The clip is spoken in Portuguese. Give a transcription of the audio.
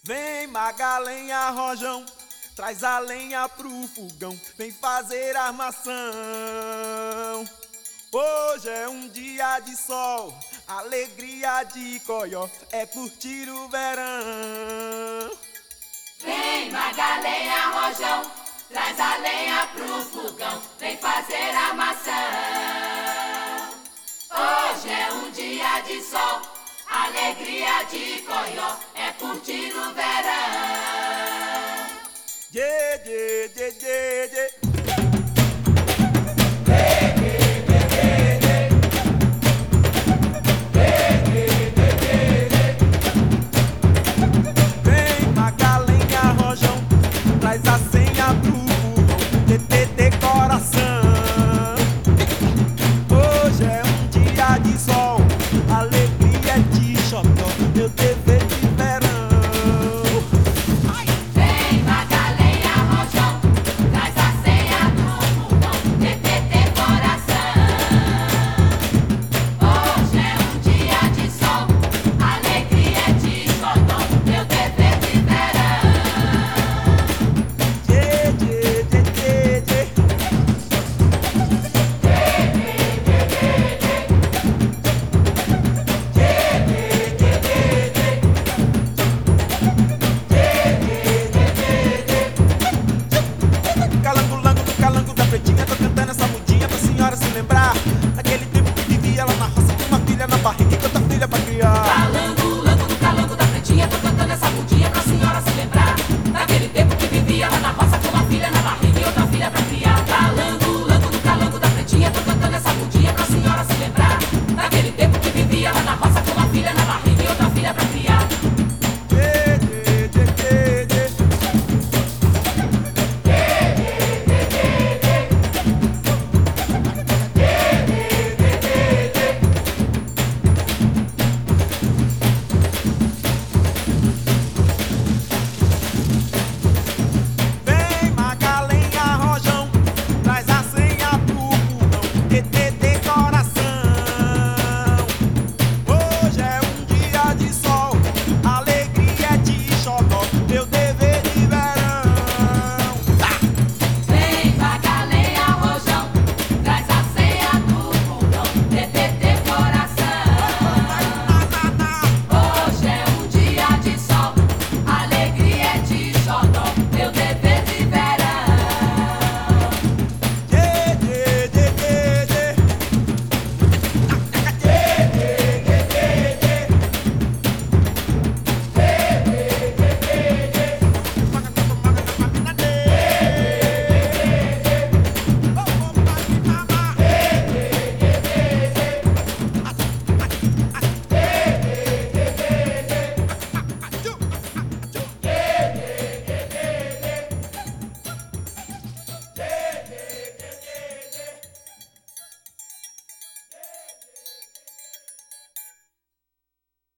Vem Magalenha Rojão, traz a lenha pro fogão, vem fazer armação. Hoje é um dia de sol, alegria de coió, é curtir o verão. Vem Magalenha Rojão, traz a lenha pro fogão, vem fazer armação. Hoje é um dia de sol, alegria de coió, é curtir o verão. Dê, dê, dê, dê, dê.